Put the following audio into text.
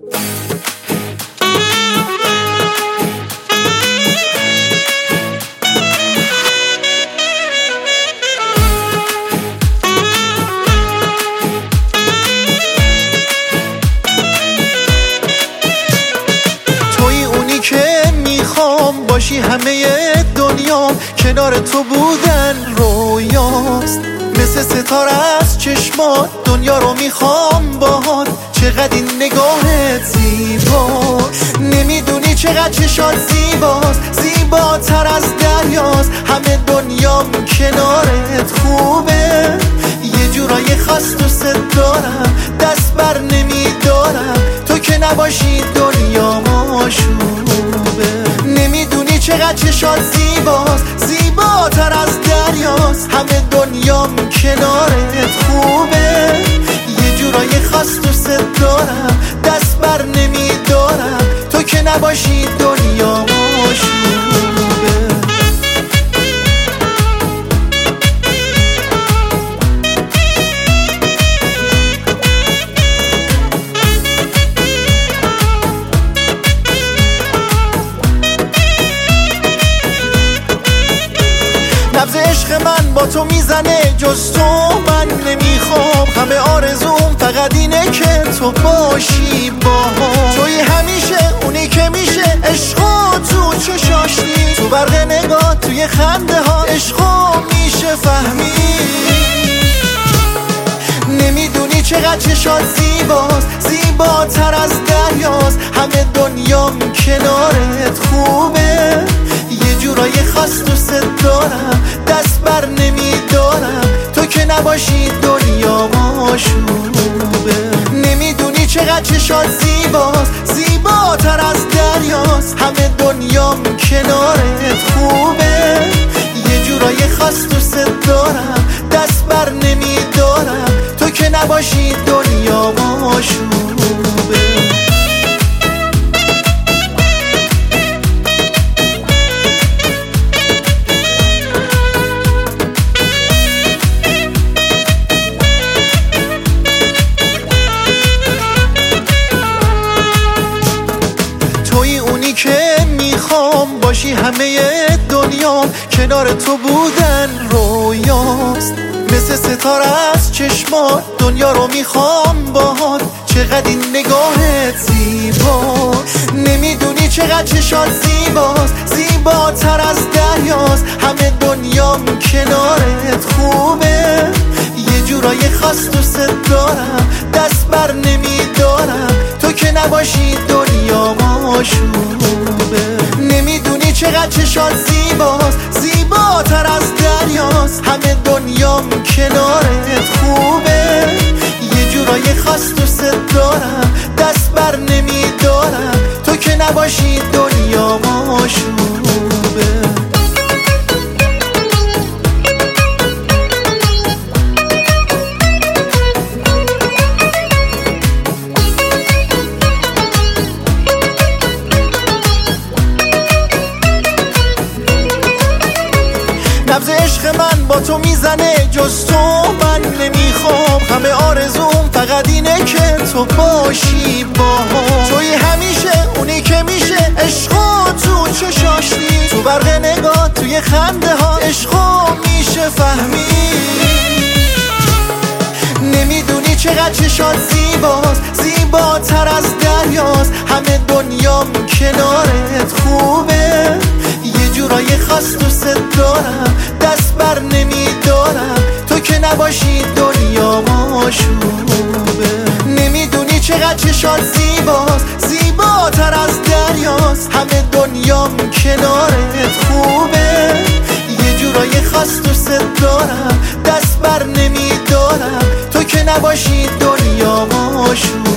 باشی همه دنیا کنار تو بودن رویاست، مثل ستاره از چشمات دنیا رو میخوام باهات. چقدر این نگاهت زیباست، نمیدونی چقدر چشات زیباست، زیباتر از دریاست. همه دنیام کنارت خوبه، یه جورای خاص دوست دارم، دست بر نمیدارم. تو که نباشی دنیا ماشوبه. نمیدونی چقدر چشات زیباست، زیباتر از دریاست. همه دنیام کنارت خوبه، یه جورای خاص دوست دارم، دست بر نمیدارم. تو که نباشی دنیا ماشوبه. نبض عشق من با تو میزنه، جز تو من نمیخوام. همه آرزوم فقط اینه که تو باشی باهام. توی همیشه اونی که میشه عشقو تو چشاشی، تو برق نگاه توی خنده ها عشقو میشه فهمید. نمیدونی چقدر چشات زیباست، زیباتر از دریاست. همه دنیام کنارت خوبه، یه جورای خاص دوست دارم، دست بر نمیدارم. تو که نباشی دنیا ماشوبه. نمیدونی چقدر چشات زیباست، زیباتر از دریاست. همه دنیام کنارت خوبه، یه جورای خاص دوست دارم، دست بر نمیدارم. تو که نباشی دنیا ماشوبه. توی اونی که میخوام باشی همه دنیا کنار تو بودن رویاست، مثل ستاره از چشمات دنیا رو میخوام باهات. چقدر این نگاهت زیباست، نمیدونی چقدر چشات زیباست، زیباتر از دریاست. همه دنیام کنارت خوبه، یه جورای خاص دوست دارم، دست بر نمیدارم. تو که نباشی دنیا ماشوبه. نمیدونی چقدر چشات زیباست، زیباتر از دریاست. همه دنیام کنارت خوبه، یه جورای خاص دوست دارم، دست بر نمیدارم. تو که نباشی دنیا ماشوبه. نبض عشق من با تو میزنه، جز تو من نمیخوام. همه آرزوم فقط اینه که تو باشی باهام. توی همیشه اونی که میشه عشقو تو چشاشی، تو برق نگاه توی خنده ها عشقو میشه فهمید. نمیدونی چقدر چشات زیباست، زیباتر از دریاست. همه دنیام کنارت خوبه، یه جورای خاص دوست دارم، دست بر نمیدارم. تو که نباشی دنیا ماشوبه. نمیدونی چقدر چشات زیباست، زیباتر از دریاست. همه دنیام کنارت خوبه، یه جورای خاص دوست دارم، دست بر نمیدارم. تو که نباشی دنیا ماشوبه.